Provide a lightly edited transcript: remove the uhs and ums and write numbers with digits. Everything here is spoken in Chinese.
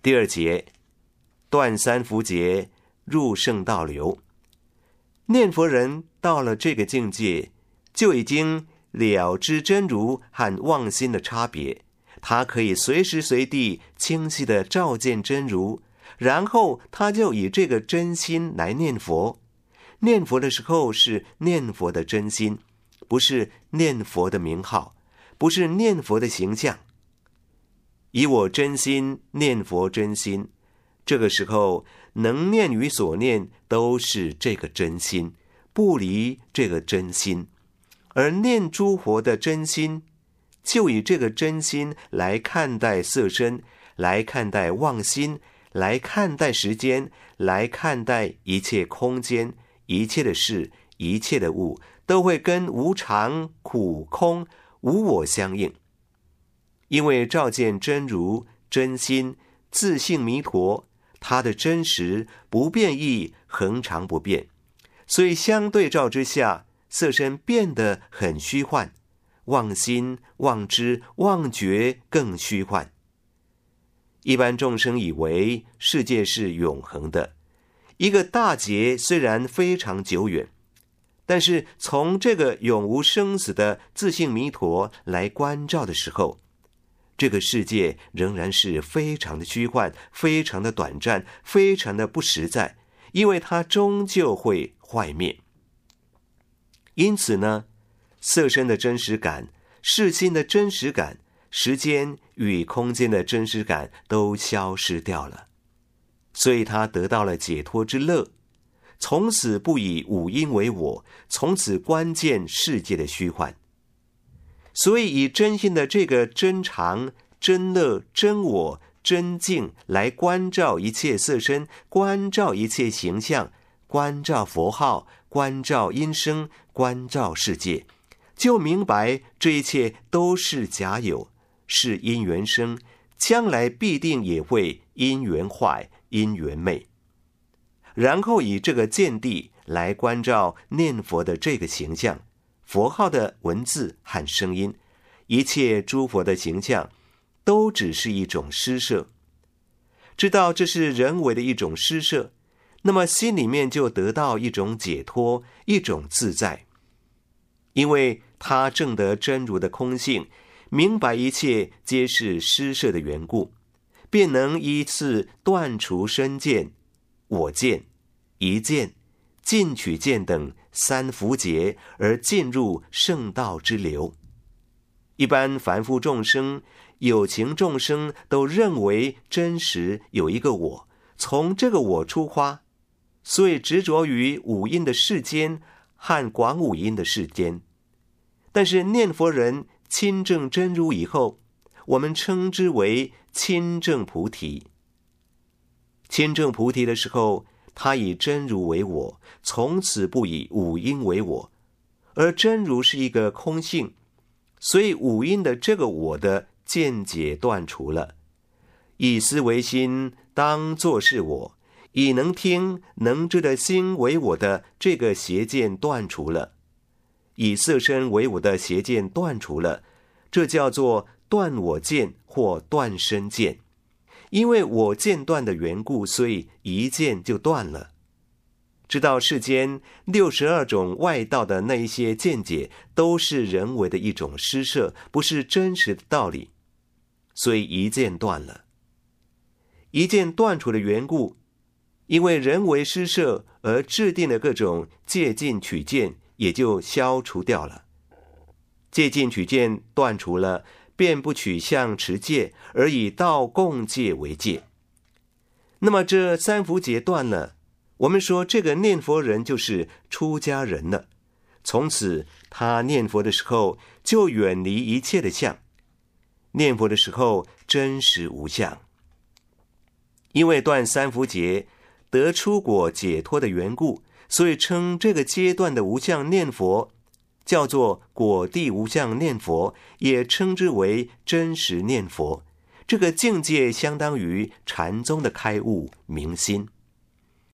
第二节，断三伏节，入圣道流。念佛人到了这个境界，就已经了知真如和妄心的差别，他可以随时随地清晰地照见真如，然后他就以这个真心来念佛。念佛的时候是念佛的真心，不是念佛的名号，不是念佛的形象。以我真心念佛真心，这个时候能念与所念都是这个真心，不离这个真心。而念诸佛的真心，就以这个真心来看待色身，来看待妄心，来看待时间，来看待一切空间，一切的事，一切的物，都会跟无常、苦、空、无我相应。因为照见真如、真心、自性弥陀，它的真实不变异，恒常不变，所以相对照之下，色身变得很虚幻，妄心、妄知、妄觉更虚幻。一般众生以为世界是永恒的，一个大劫虽然非常久远，但是从这个永无生死的自性弥陀来关照的时候，这个世界仍然是非常的虚幻，非常的短暂，非常的不实在，因为它终究会坏灭。因此呢，色身的真实感、世心的真实感、时间与空间的真实感都消失掉了，所以他得到了解脱之乐，从此不以五阴为我，从此观见世界的虚幻。所以以真心的这个真常、真乐、真我、真境来关照一切色身，关照一切形象，关照佛号，关照音声，关照世界，就明白这一切都是假有，是因缘生，将来必定也会因缘坏，因缘灭。然后以这个见地来关照念佛的这个形象，佛号的文字和声音，一切诸佛的形象都只是一种施设。知道这是人为的一种施设，那么心里面就得到一种解脱，一种自在。因为他证得真如的空性，明白一切皆是施设的缘故，便能依次断除身见、我见、疑见、进取见等三伏劫，而进入圣道之流。一般凡夫众生、有情众生都认为真实有一个我，从这个我出发，所以执着于五阴的世间和广五阴的世间。但是念佛人亲证真如以后，我们称之为亲证菩提。亲证菩提的时候，他以真如为我，从此不以五阴为我，而真如是一个空性，所以五阴的这个我的见解断除了。以思为心，当作是我，以能听能知的心为我的这个邪见断除了，以色身为我的邪见断除了，这叫做断我见或断身见。因为我见断的缘故，所以一见就断了。知道世间62种外道的那一些见解都是人为的一种施设，不是真实的道理，所以一见断了。一见断除的缘故，因为人为施设而制定的各种戒禁取见也就消除掉了。戒禁取见断除了，便不取相持戒，而以道共戒为戒。那么这三伏劫断了，我们说这个念佛人就是出家人了。从此他念佛的时候就远离一切的相，念佛的时候真实无相。因为断三伏劫得出果解脱的缘故，所以称这个阶段的无相念佛叫做果地无相念佛，也称之为真实念佛。这个境界相当于禅宗的开悟明心。